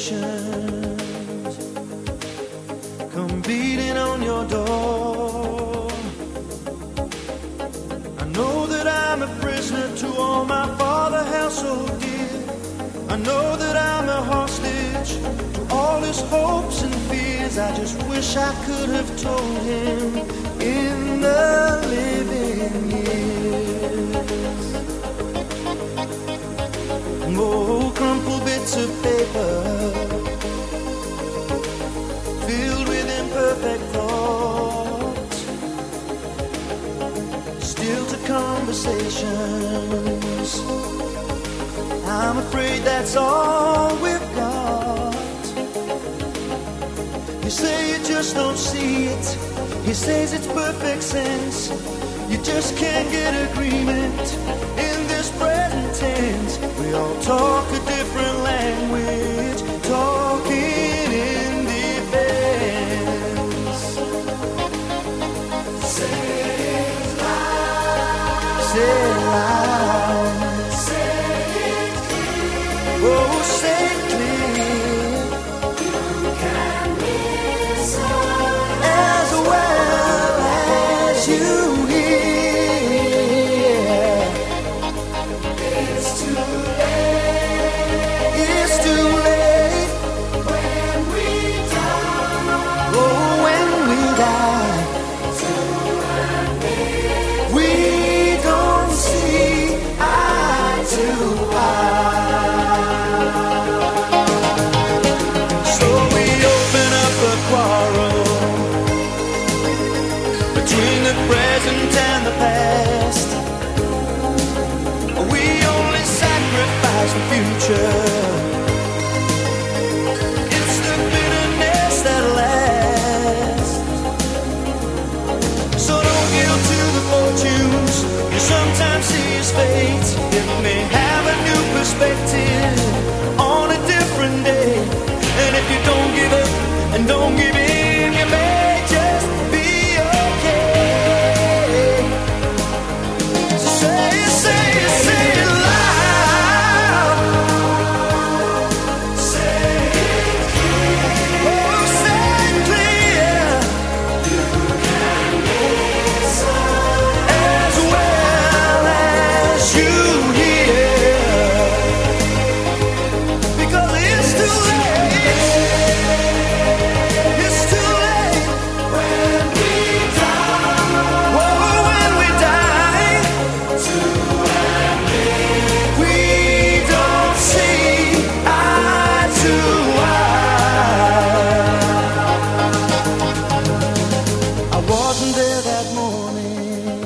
generations come beating on your door. I know that I'm a prisoner to all my father held so dear. I know that I'm a hostage to all his hopes and fears. I just wish I could have told him in the living years. Oh, crumpled bits of paper filled with imperfect thoughts, still to conversations. I'm afraid that's all we've got. You say you just don't see it. He says it's perfect sense. You just can't get agreement in this present tense. We all talk a different language, talking in defense. Say it loud. Say it loud. Say it clear. Oh, say it clear. You can listen as well as you hear. It's too late. It's too late when we die. Oh, when we die. We don't see eye to eye. So we open up a quarrel between the present and the past. We only sacrifice the future. It's the bitterness that lasts. So don't yield to the fortunes you sometimes see as fate. It may have a new perspective on a different day. And if you don't give up and don't give in, you may just be okay. So say it, say it, say it loud. Say it clear. Oh, say it clear. You can listen as well as you hear. Because it's too late. It's too late when we die. Oh, when we die. We don't see eye to eye. I wasn't there that morning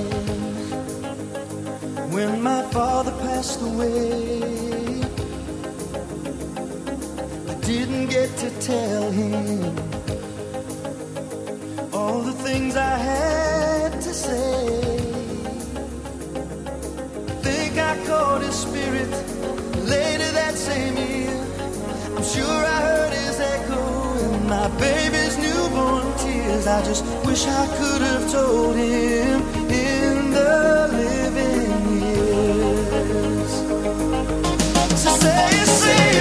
when my father passed away. I didn't get to tell him all the things I had to say. I think I caught his spirit later that same year. I'm sure I heard his echo in my baby's newborn tears. I just wish I could have told him in the living years. So say it, say it.